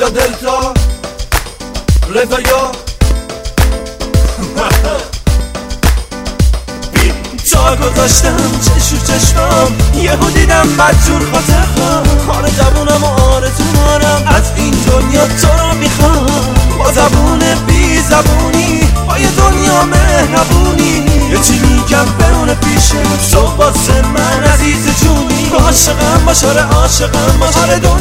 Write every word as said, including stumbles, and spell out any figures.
یا دلتا رضا یا تا گذاشتم چشو چشمام یهو دیدم بدجور خاطرم آره جوونم و آرزو دارم از این دنیا تو رو میخوام با زبون بی زبونی با یه دنیا مهربونی یه چی میگم بمونه پیشه تو واسه من عزیز جونی عاشقم باش آره عاشقم باش آره دنیا